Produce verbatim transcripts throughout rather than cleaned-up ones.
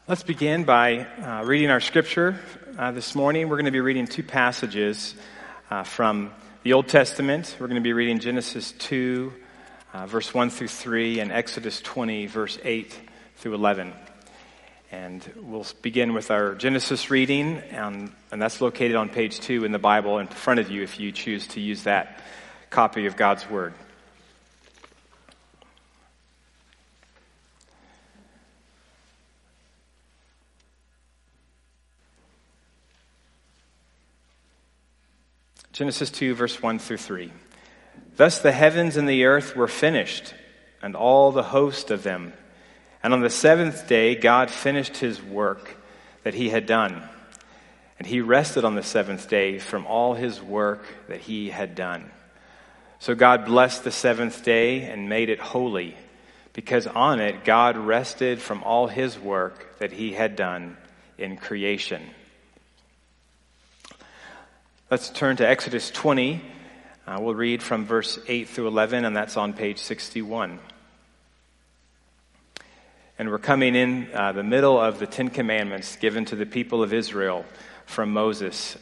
Let's begin by uh, reading our scripture uh, this morning. We're going to be reading two passages uh, from the Old Testament. We're going to be reading Genesis two, uh, verse one through three, and Exodus twenty, verse eight through eleven. And we'll begin with our Genesis reading, and, and that's located on page two in the Bible in front of you if you choose to use that copy of God's Word. Genesis two, verse one through three. Thus the heavens and the earth were finished, and all the host of them. And on the seventh day God finished his work that he had done. And he rested on the seventh day from all his work that he had done. So God blessed the seventh day and made it holy, because on it God rested from all his work that he had done in creation. Let's turn to Exodus twenty. Uh, we'll read from verse eight through eleven, and that's on page sixty-one. And we're coming in uh, the middle of the Ten Commandments given to the people of Israel from Moses.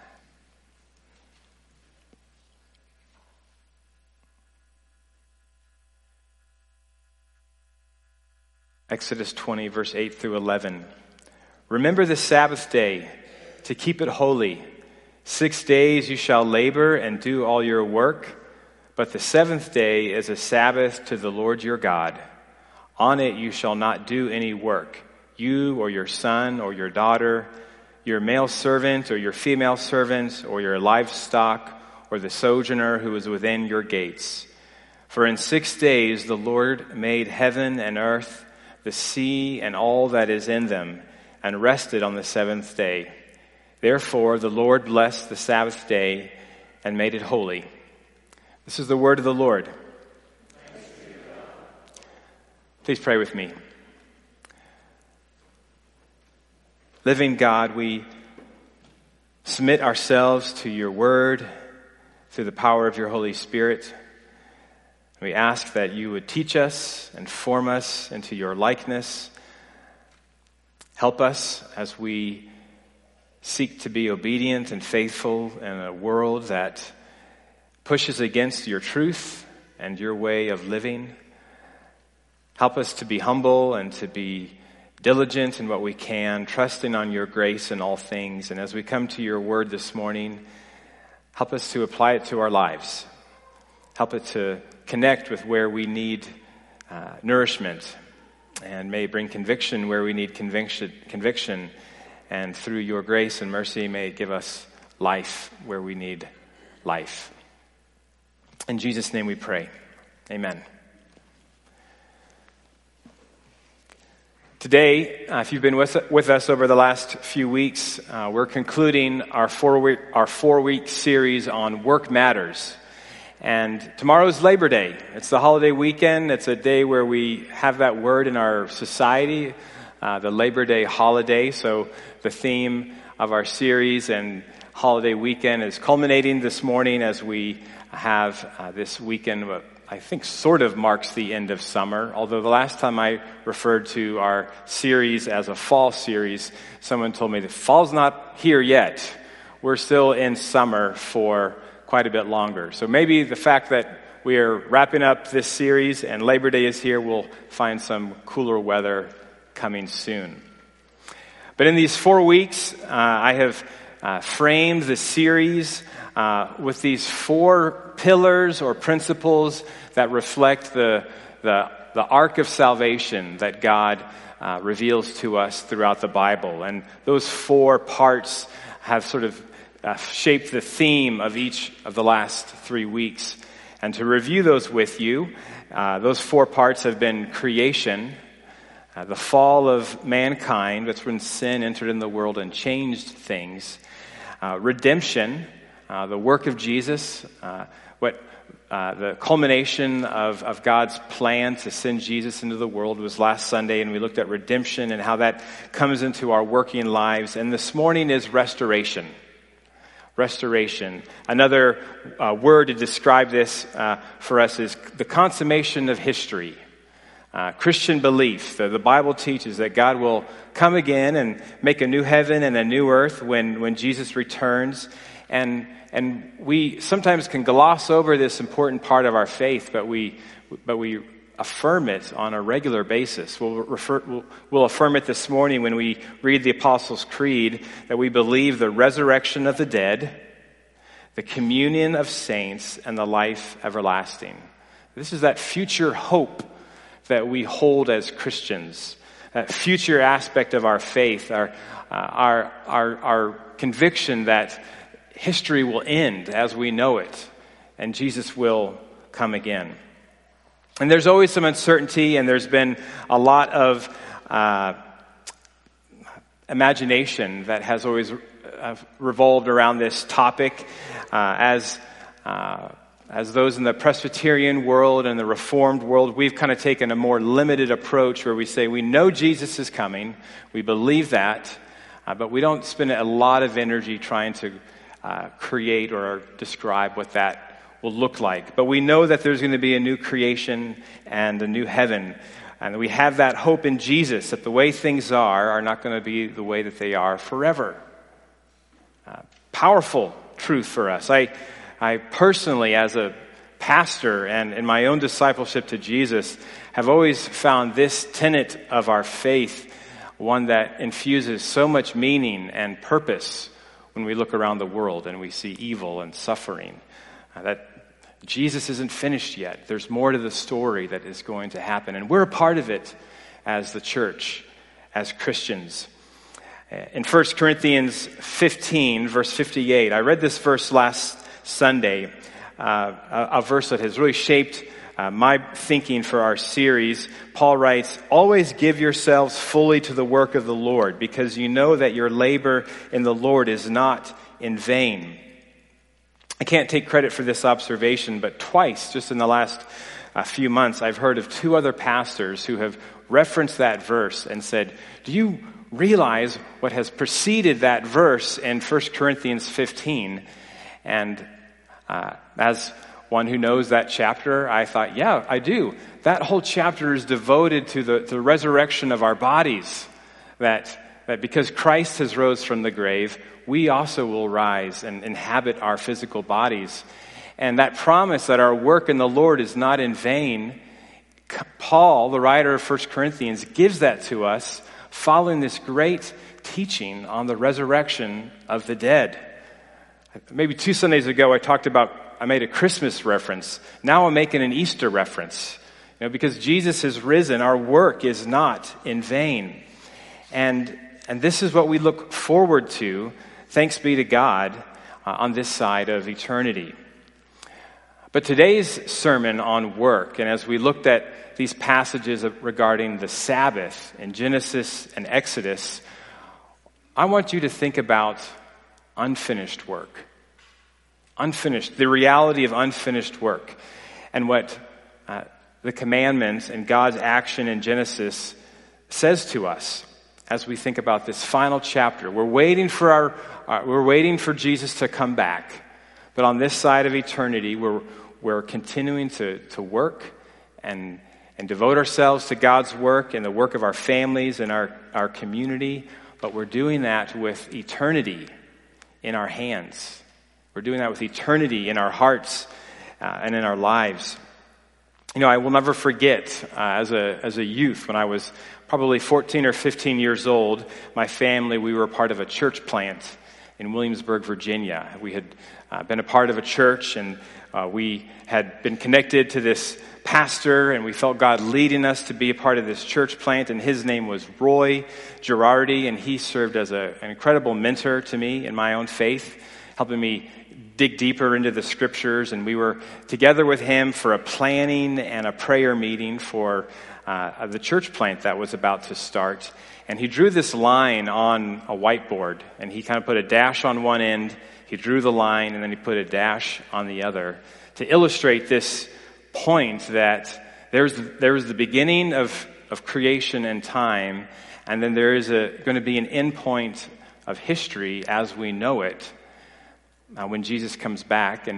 Exodus twenty, verse eight through eleven. Remember the Sabbath day to keep it holy. Six days you shall labor and do all your work, but the seventh day is a Sabbath to the Lord your God. On it you shall not do any work, you or your son or your daughter, your male servant or your female servant, or your livestock, or the sojourner who is within your gates. For in six days the Lord made heaven and earth, the sea and all that is in them, and rested on the seventh day. Therefore, the Lord blessed the Sabbath day and made it holy. This is the word of the Lord. Please pray with me. Living God, we submit ourselves to your word through the power of your Holy Spirit. We ask that you would teach us and form us into your likeness. Help us as we seek to be obedient and faithful in a world that pushes against your truth and your way of living. Help us to be humble and to be diligent in what we can, trusting on your grace in all things. And as we come to your word this morning, help us to apply it to our lives. Help it to connect with where we need uh, nourishment, and may bring conviction where we need conviction, conviction. And through your grace and mercy, may it give us life where we need life. In Jesus' name we pray. Amen. Today, uh, if you've been with, with us over the last few weeks, uh, we're concluding our four-week, our four-week series on Work Matters. And tomorrow's Labor Day. It's the holiday weekend. It's a day where we have that word in our society, uh, the Labor Day holiday. So the theme of our series and holiday weekend is culminating this morning as we have uh, this weekend, what I think sort of marks the end of summer. Although the last time I referred to our series as a fall series, someone told me that fall's not here yet. We're still in summer for quite a bit longer. So maybe the fact that we are wrapping up this series and Labor Day is here, we'll find some cooler weather coming soon. But in these four weeks, uh, I have uh, framed the series uh, with these four pillars or principles that reflect the the, the arc of salvation that God uh, reveals to us throughout the Bible. And those four parts have sort of uh, shaped the theme of each of the last three weeks. And to review those with you, uh, those four parts have been creation, Uh, the fall of mankind, that's when sin entered in the world and changed things. Uh, redemption, uh, the work of Jesus, uh, what uh, the culmination of, of God's plan to send Jesus into the world was last Sunday, and we looked at redemption and how that comes into our working lives. And this morning is restoration. Restoration. Another uh, word to describe this uh, for us is the consummation of history. uh, Christian belief. The, the Bible teaches that God will come again and make a new heaven and a new earth when, when Jesus returns. And and we sometimes can gloss over this important part of our faith, but we but we affirm it on a regular basis. We'll, refer, we'll, we'll affirm it this morning when we read the Apostles' Creed, that we believe the resurrection of the dead, the communion of saints, and the life everlasting. This is that future hope that we hold as Christians, that future aspect of our faith, our uh, our, our our conviction that history will end as we know it, and Jesus will come again. And there's always some uncertainty, and there's been a lot of uh, imagination that has always uh, revolved around this topic. Uh, as uh, as those in the Presbyterian world and the Reformed world, we've kind of taken a more limited approach where we say we know Jesus is coming, we believe that, uh, but we don't spend a lot of energy trying to uh, create or describe what that will look like. But we know that there's going to be a new creation and a new heaven. And we have that hope in Jesus that the way things are are not going to be the way that they are forever. Uh, powerful truth for us. I, I personally, as a pastor and in my own discipleship to Jesus, have always found this tenet of our faith one that infuses so much meaning and purpose when we look around the world and we see evil and suffering. Uh, that Jesus isn't finished yet. There's more to the story that is going to happen. And we're a part of it as the church, as Christians. In First Corinthians fifteen, verse fifty-eight, I read this verse last Sunday, uh, a, a verse that has really shaped uh, my thinking for our series. Paul writes, "Always give yourselves fully to the work of the Lord, because you know that your labor in the Lord is not in vain." I can't take credit for this observation, but twice, just in the last uh, few months, I've heard of two other pastors who have referenced that verse and said, do you realize what has preceded that verse in First Corinthians fifteen? And uh, as one who knows that chapter, I thought, yeah, I do. That whole chapter is devoted to the, to the resurrection of our bodies, that that because Christ has rose from the grave, we also will rise and inhabit our physical bodies. And that promise that our work in the Lord is not in vain, Paul, the writer of First Corinthians, gives that to us following this great teaching on the resurrection of the dead. Maybe two Sundays ago, I talked about, I made a Christmas reference. Now I'm making an Easter reference. You know, because Jesus has risen, our work is not in vain. And And this is what we look forward to, thanks be to God, uh, on this side of eternity. But today's sermon on work, and as we looked at these passages of, regarding the Sabbath in Genesis and Exodus, I want you to think about unfinished work. Unfinished, the reality of unfinished work, and what uh, the commandments and God's action in Genesis says to us. As we think about this final chapter, we're waiting for our, uh, we're waiting for Jesus to come back. But on this side of eternity, we're we're continuing to to work and and devote ourselves to God's work and the work of our families and our our community. But we're doing that with eternity in our hands. We're doing that with eternity in our hearts uh, and in our lives. You know, I will never forget uh, as a as a youth when I was probably fourteen or fifteen years old, my family, we were part of a church plant in Williamsburg, Virginia. We had uh, been a part of a church, and uh, we had been connected to this pastor, and we felt God leading us to be a part of this church plant, and his name was Roy Girardi, and he served as a, an incredible mentor to me in my own faith, helping me dig deeper into the scriptures. And we were together with him for a planning and a prayer meeting for Uh, of the church plant that was about to start. And he drew this line on a whiteboard, and he kind of put a dash on one end, he drew the line, and then he put a dash on the other to illustrate this point that there's there's the beginning of, of creation and time, and then there is a, going to be an end point of history as we know it uh, when Jesus comes back and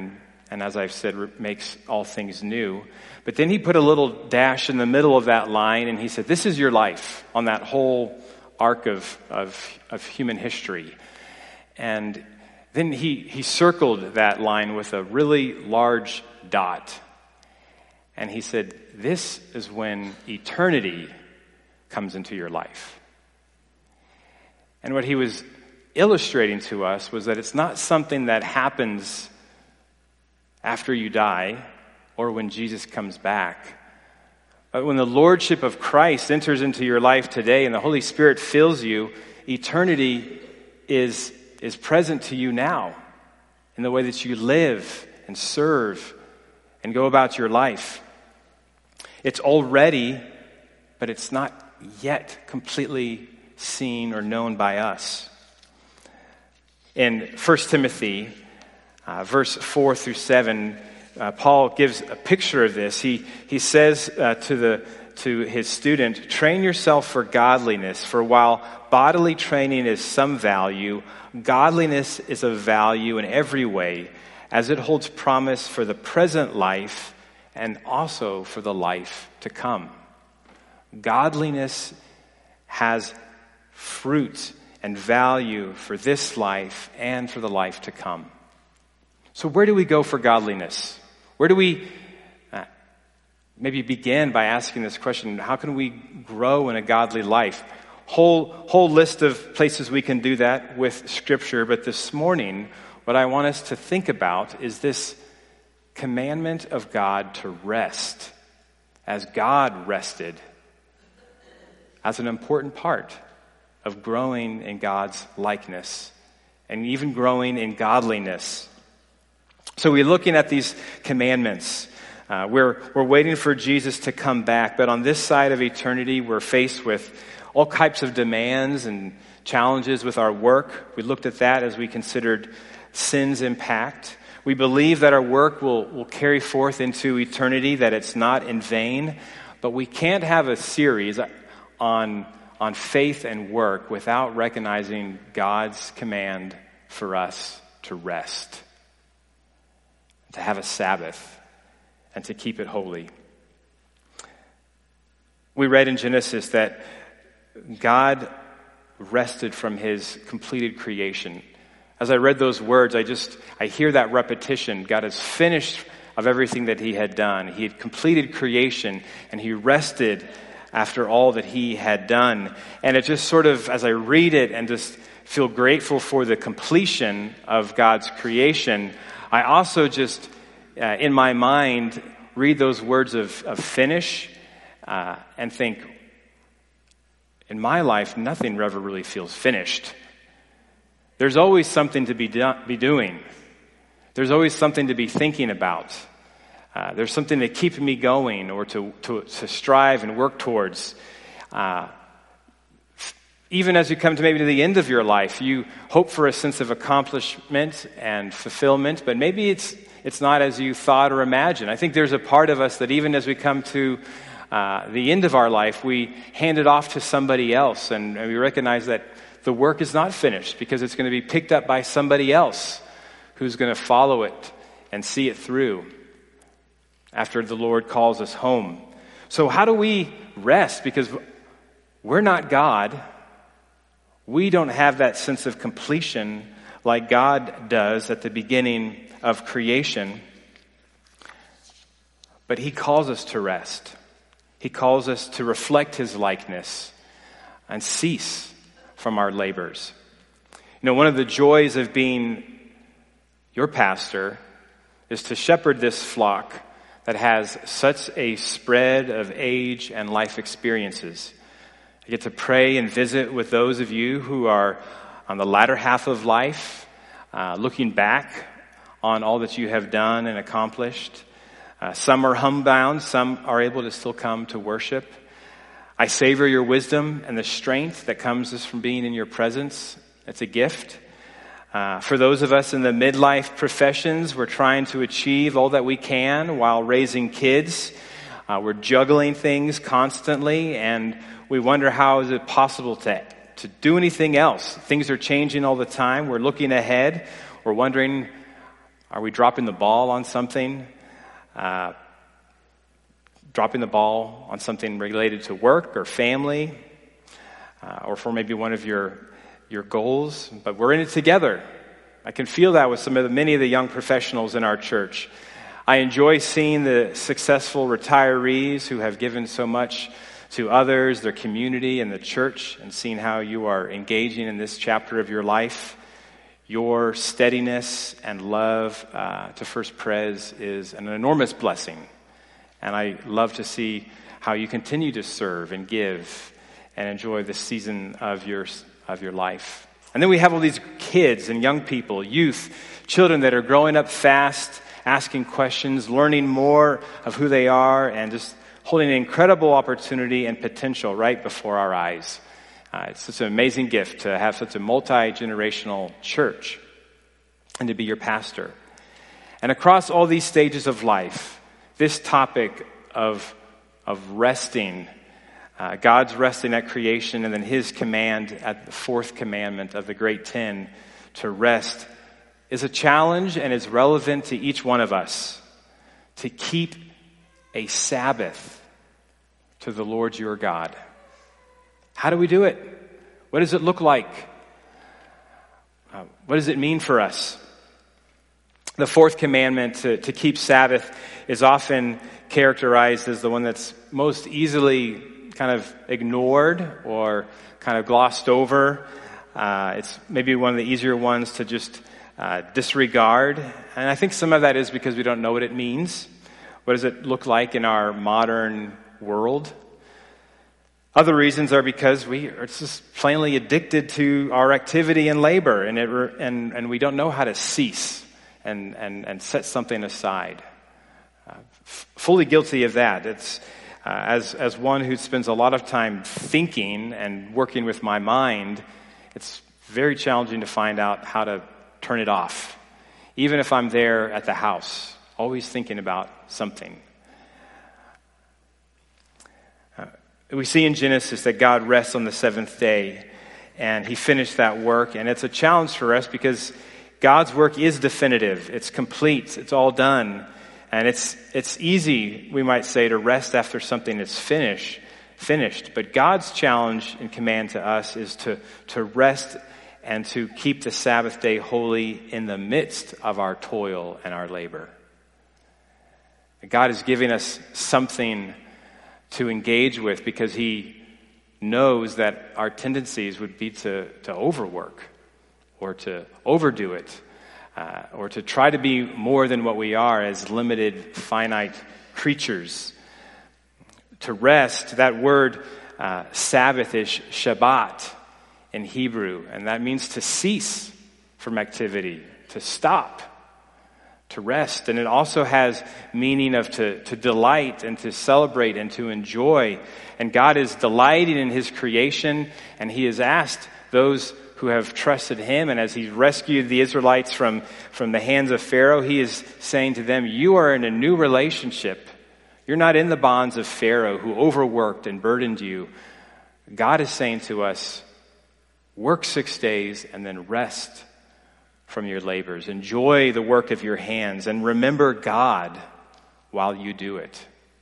and as I've said, makes all things new. But then he put a little dash in the middle of that line, and he said, this is your life on that whole arc of, of, of human history. And then he, he circled that line with a really large dot. And he said, this is when eternity comes into your life. And what he was illustrating to us was that it's not something that happens after you die or when Jesus comes back. But when the lordship of Christ enters into your life today and the Holy Spirit fills you, eternity is, is present to you now in the way that you live and serve and go about your life. It's already, but it's not yet completely seen or known by us. In First Timothy, uh, verse four through seven, uh, Paul gives a picture of this. He he says uh, to the to his student, train yourself for godliness, for while bodily training is some value, godliness is of value in every way, as it holds promise for the present life and also for the life to come. Godliness has fruit and value for this life and for the life to come. So where do we go for godliness? Where do we uh, maybe begin by asking this question, how can we grow in a godly life? Whole, whole list of places we can do that with Scripture, but this morning, what I want us to think about is this commandment of God to rest, as God rested, as an important part of growing in God's likeness and even growing in godliness. So we're looking at these commandments. Uh, we're, we're waiting for Jesus to come back, but on this side of eternity, we're faced with all types of demands and challenges with our work. We looked at that as we considered sin's impact. We believe that our work will, will carry forth into eternity, that it's not in vain, but we can't have a series on on faith and work without recognizing God's command for us to rest, to have a Sabbath, and to keep it holy. We read in Genesis that God rested from his completed creation. As I read those words, I just, I hear that repetition. God has finished of everything that he had done. He had completed creation, and he rested after all that he had done. And it just sort of, as I read it and just feel grateful for the completion of God's creation, I also just, uh, in my mind, read those words of, of finish uh, and think, in my life, nothing ever really feels finished. There's always something to be, do- be doing. There's always something to be thinking about. Uh, there's something to keep me going or to, to, to strive and work towards. Uh, even as you come to maybe to the end of your life, you hope for a sense of accomplishment and fulfillment, but maybe it's it's not as you thought or imagined. I think there's a part of us that even as we come to uh, the end of our life, we hand it off to somebody else, and, and we recognize that the work is not finished because it's going to be picked up by somebody else who's going to follow it and see it through after the Lord calls us home. So how do we rest? Because we're not God. We don't have that sense of completion like God does at the beginning of creation. But he calls us to rest. He calls us to reflect his likeness and cease from our labors. You know, one of the joys of being your pastor is to shepherd this flock that has such a spread of age and life experiences. I get to pray and visit with those of you who are on the latter half of life, uh, looking back on all that you have done and accomplished. Uh, some are homebound, some are able to still come to worship. I savor your wisdom and the strength that comes just from being in your presence. It's a gift. Uh, for those of us in the midlife professions, we're trying to achieve all that we can while raising kids. Uh, we're juggling things constantly, and we wonder how is it possible to, to do anything else. Things are changing all the time. We're looking ahead. We're wondering, Are we dropping the ball on something? Uh, dropping the ball on something related to work or family, uh, or for maybe one of your your goals, but we're in it together. I can feel that with some of the many of the young professionals in our church. I enjoy seeing the successful retirees who have given so much to others, their community, and the church, and seeing how you are engaging in this chapter of your life. Your steadiness and love uh, to First Pres is an enormous blessing. And I love to see how you continue to serve and give and enjoy this season of your, of your life. And then we have all these kids and young people, youth, children that are growing up fast, asking questions, learning more of who they are, and just holding an incredible opportunity and potential right before our eyes. Uh, it's such an amazing gift to have such a multi-generational church and to be your pastor. And across all these stages of life, this topic of, of resting, uh, God's resting at creation and then his command at the fourth commandment of the Great Ten to rest is a challenge and is relevant to each one of us to keep a Sabbath to the Lord your God. How do we do it? What does it look like? Uh, what does it mean for us? The fourth commandment to, to keep Sabbath is often characterized as the one that's most easily kind of ignored or kind of glossed over. Uh, it's maybe one of the easier ones to just uh, disregard. And I think some of that is because we don't know what it means. What does it look like in our modern world? Other reasons are because we are just plainly addicted to our activity and labor, and it, and and we don't know how to cease and and, and set something aside. Uh, f- fully guilty of that. It's uh, as as one who spends a lot of time thinking and working with my mind. It's very challenging to find out how to turn it off, even if I'm there at the house, always thinking about something. We see in Genesis that God rests on the seventh day, and he finished that work. And it's a challenge for us because God's work is definitive. It's complete. It's all done. And it's it's easy, we might say, to rest after something is finished. finished. But God's challenge and command to us is to, to rest and to keep the Sabbath day holy in the midst of our toil and our labor. God is giving us something to engage with because he knows that our tendencies would be to, to overwork or to overdo it uh, or to try to be more than what we are as limited, finite creatures. To rest, that word uh, Sabbath is Shabbat in Hebrew, and that means to cease from activity, to stop, to rest. And it also has meaning of to, to delight and to celebrate and to enjoy. And God is delighting in his creation, and he has asked those who have trusted him, and as he rescued the Israelites from, from the hands of Pharaoh, he is saying to them, you are in a new relationship. You're not in the bonds of Pharaoh who overworked and burdened you. God is saying to us, work six days and then rest from your labors. Enjoy the work of your hands and remember God while you do it.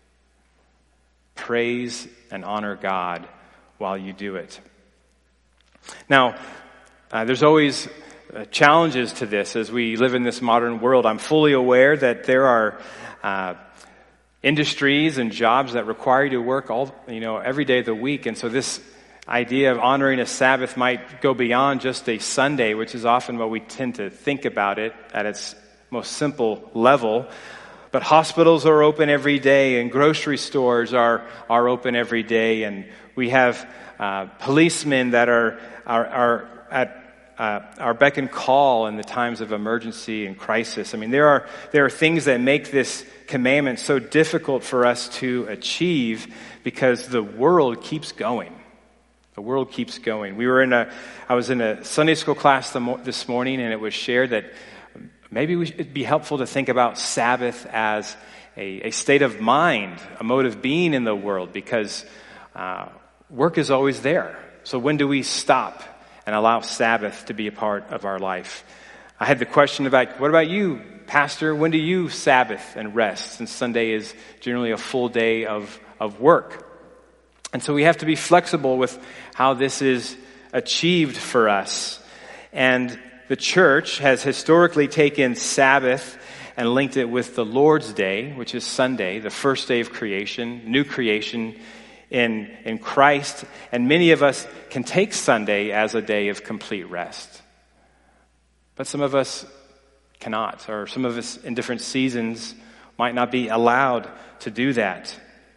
Praise and honor God while you do it. Now, uh, there's always uh, challenges to this as we live in this modern world. I'm fully aware that there are uh, industries and jobs that require you to work all, you know, every day of the week. And so this idea of honoring a Sabbath might go beyond just a Sunday, which is often what we tend to think about it at its most simple level. But hospitals are open every day, and grocery stores are, are open every day, and we have uh, policemen that are are, are at uh, our beck and call in the times of emergency and crisis. I mean, there are there are things that make this commandment so difficult for us to achieve because the world keeps going. The world keeps going. We were in a, I was in a Sunday school class this morning, and it was shared that maybe we should, it'd be helpful to think about Sabbath as a, a state of mind, a mode of being in the world, because uh, work is always there. So when do we stop and allow Sabbath to be a part of our life? I had the question about, what about you, Pastor, when do you Sabbath and rest? Since Sunday is generally a full day of, of work. And so we have to be flexible with how this is achieved for us. And the church has historically taken Sabbath and linked it with the Lord's Day, which is Sunday, the first day of creation, new creation in, in Christ. And many of us can take Sunday as a day of complete rest. But some of us cannot, or some of us in different seasons might not be allowed to do that.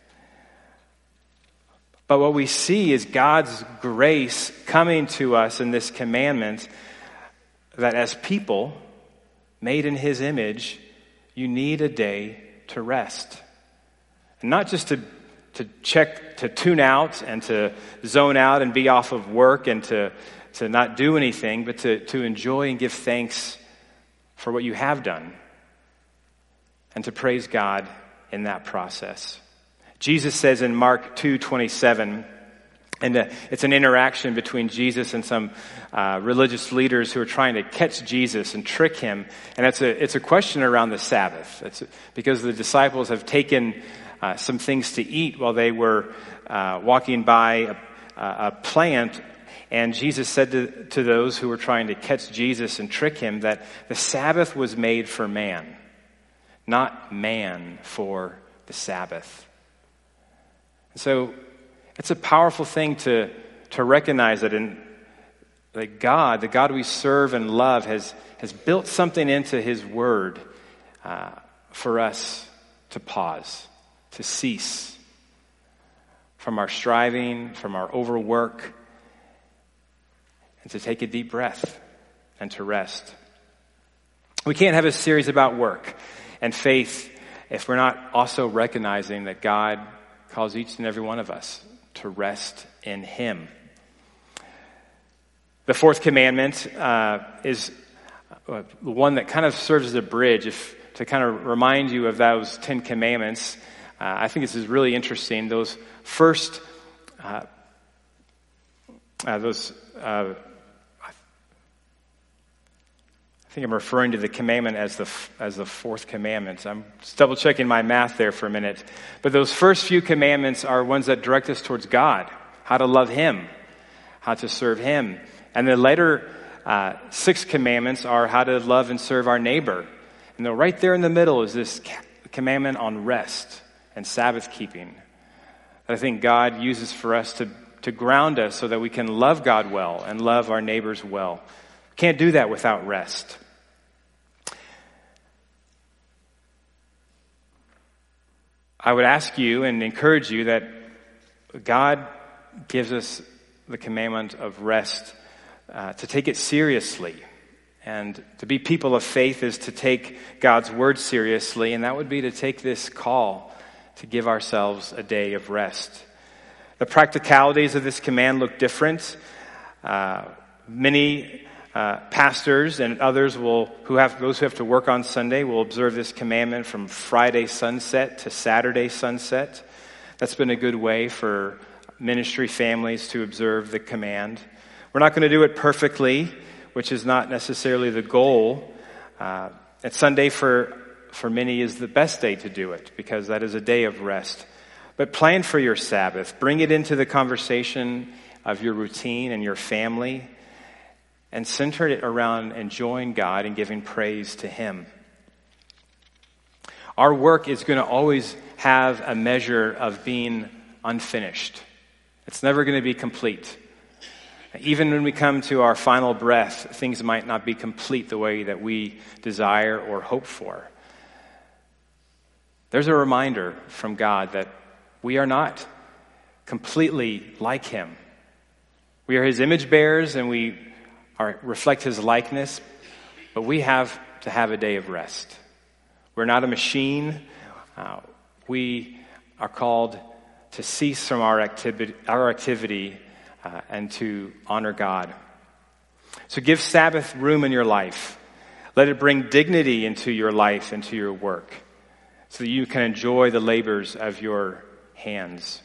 But what we see is God's grace coming to us in this commandment that as people made in His image, you need a day to rest. And not just to, to check, to tune out and to zone out and be off of work and to, to not do anything, but to, to enjoy and give thanks for what you have done and to praise God in that process. Jesus says in Mark two twenty-seven, and uh, it's an interaction between Jesus and some uh, religious leaders who are trying to catch Jesus and trick him. And it's a it's a question around the Sabbath. It's because the disciples have taken uh, some things to eat while they were uh, walking by a, a plant. And Jesus said to, to those who were trying to catch Jesus and trick him that the Sabbath was made for man, not man for the Sabbath. So it's a powerful thing to, to recognize that in that God, the God we serve and love, has, has built something into His Word uh, for us to pause, to cease from our striving, from our overwork, and to take a deep breath and to rest. We can't have a series about work and faith if we're not also recognizing that God calls each and every one of us to rest in Him. The fourth commandment uh, is the one that kind of serves as a bridge if, to kind of remind you of those Ten Commandments. Uh, I think this is really interesting. Those first, uh, uh, those, uh, I think I'm referring to the commandment as the as the fourth commandment. I'm just double checking my math there for a minute. But those first few commandments are ones that direct us towards God, how to love Him, how to serve Him. And the later uh, six commandments are how to love and serve our neighbor. And then right there in the middle is this commandment on rest and Sabbath keeping that I think God uses for us to, to ground us so that we can love God well and love our neighbors well. Can't do that without rest. I would ask you and encourage you that God gives us the commandment of rest uh, to take it seriously. And to be people of faith is to take God's word seriously, and that would be to take this call to give ourselves a day of rest. The practicalities of this command look different. Uh, many Uh, pastors and others will who have those who have to work on Sunday will observe this commandment from Friday sunset to Saturday sunset. That's been a good way for ministry families to observe the command. We're not going to do it perfectly, which is not necessarily the goal. Uh, and Sunday for for many is the best day to do it because that is a day of rest. But plan for your Sabbath. Bring it into the conversation of your routine and your family. And center it around enjoying God and giving praise to Him. Our work is going to always have a measure of being unfinished. It's never going to be complete. Even when we come to our final breath, things might not be complete the way that we desire or hope for. There's a reminder from God that we are not completely like Him. We are His image bearers and we Are, reflect His likeness, but we have to have a day of rest. We're not a machine. Uh, we are called to cease from our activity, our activity uh, and to honor God. So give Sabbath room in your life. Let it bring dignity into your life, into your work, so that you can enjoy the labors of your hands.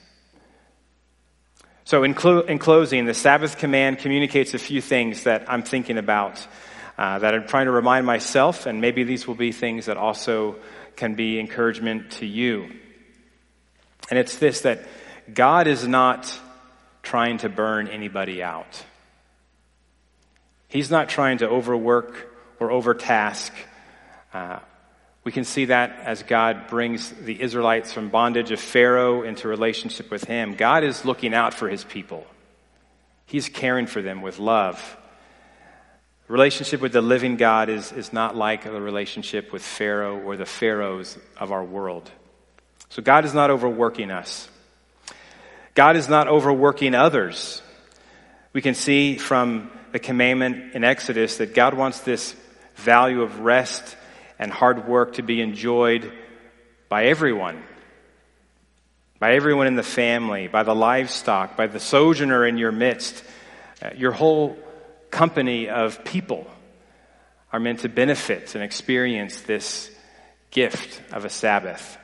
So in, clo- in closing, the Sabbath command communicates a few things that I'm thinking about. uh, that I'm trying to remind myself, and maybe these will be things that also can be encouragement to you. And it's this, that God is not trying to burn anybody out. He's not trying to overwork or overtask. Uh, we can see that as God brings the Israelites from bondage of Pharaoh into relationship with him. God is looking out for his people. He's caring for them with love. The relationship with the living God is, is not like the relationship with Pharaoh or the pharaohs of our world. So God is not overworking us. God is not overworking others. We can see from the commandment in Exodus that God wants this value of rest and hard work to be enjoyed by everyone. By everyone in the family, by the livestock, by the sojourner in your midst. Uh, your whole company of people are meant to benefit and experience this gift of a Sabbath.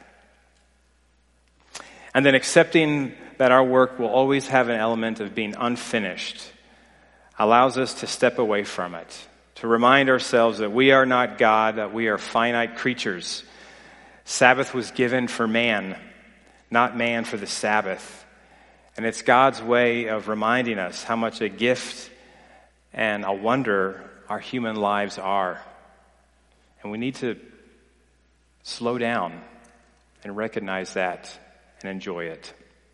And then accepting that our work will always have an element of being unfinished allows us to step away from it, to remind ourselves that we are not God, that we are finite creatures. Sabbath was given for man, not man for the Sabbath. And it's God's way of reminding us how much a gift and a wonder our human lives are. And we need to slow down and recognize that and enjoy it.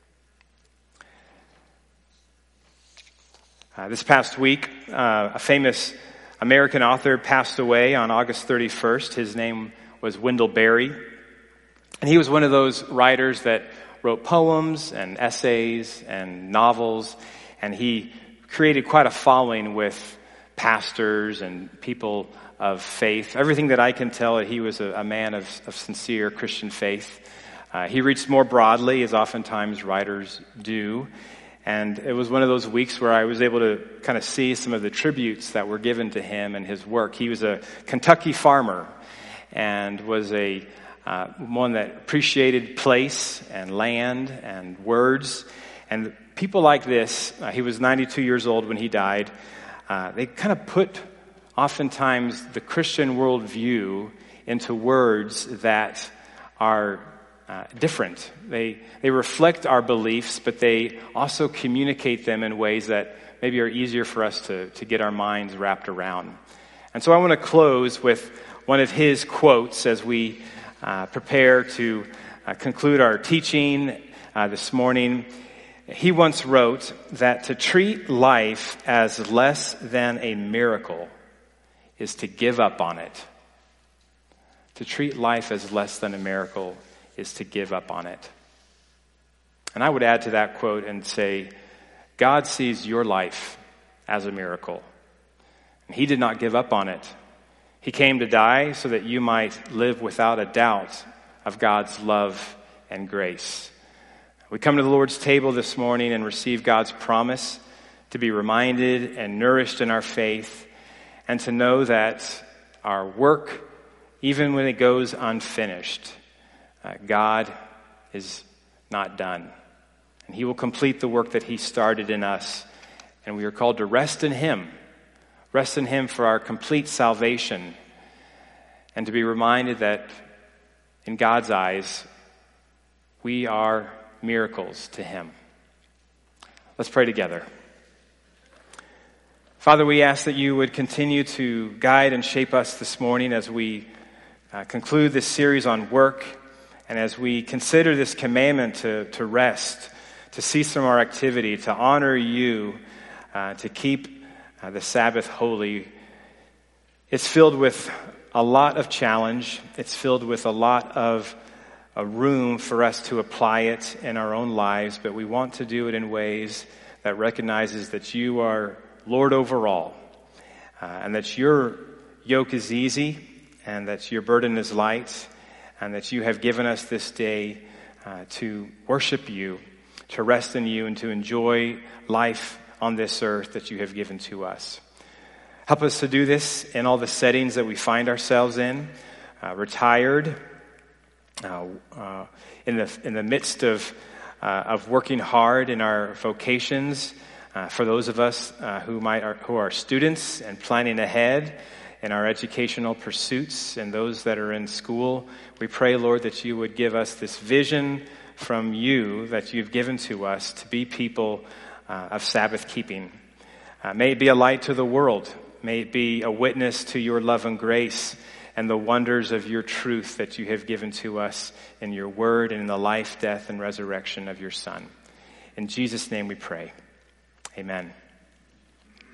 Uh, this past week, uh, a famous American author passed away on August thirty-first. His name was Wendell Berry. And he was one of those writers that wrote poems and essays and novels. And he created quite a following with pastors and people of faith. Everything that I can tell, he was a, a man of, of sincere Christian faith. Uh, he reached more broadly, as oftentimes writers do. And it was one of those weeks where I was able to kind of see some of the tributes that were given to him and his work. He was a Kentucky farmer and was a uh, one that appreciated place and land and words. And people like this, uh, he was ninety-two years old when he died, uh, they kind of put oftentimes the Christian worldview into words that are Uh, different. They they reflect our beliefs, but they also communicate them in ways that maybe are easier for us to, to get our minds wrapped around. And so I want to close with one of his quotes as we uh, prepare to uh, conclude our teaching uh, this morning. He once wrote that to treat life as less than a miracle is to give up on it. To treat life as less than a miracle is to give up on it. And I would add to that quote and say, God sees your life as a miracle. And he did not give up on it. He came to die so that you might live without a doubt of God's love and grace. We come to the Lord's table this morning and receive God's promise to be reminded and nourished in our faith, and to know that our work, even when it goes unfinished, Uh, God is not done. And he will complete the work that he started in us. And we are called to rest in him. Rest in him for our complete salvation. And to be reminded that in God's eyes, we are miracles to him. Let's pray together. Father, we ask that you would continue to guide and shape us this morning as we uh, conclude this series on work. And as we consider this commandment to, to rest, to cease from our activity, to honor you, uh, to keep uh, the Sabbath holy, it's filled with a lot of challenge. It's filled with a lot of a room for us to apply it in our own lives, but we want to do it in ways that recognizes that you are Lord over all, uh, and that your yoke is easy, and that your burden is light, and that you have given us this day uh, to worship you, to rest in you, and to enjoy life on this earth that you have given to us. Help us to do this in all the settings that we find ourselves in, uh, retired, uh, uh, in the in the midst of uh, of working hard in our vocations. Uh, for those of us uh, who might are, who are students and planning ahead, in our educational pursuits and those that are in school. We pray, Lord, that you would give us this vision from you that you've given to us to be people uh, of Sabbath keeping. Uh, may it be a light to the world. May it be a witness to your love and grace and the wonders of your truth that you have given to us in your word and in the life, death, and resurrection of your Son. In Jesus' name we pray. Amen.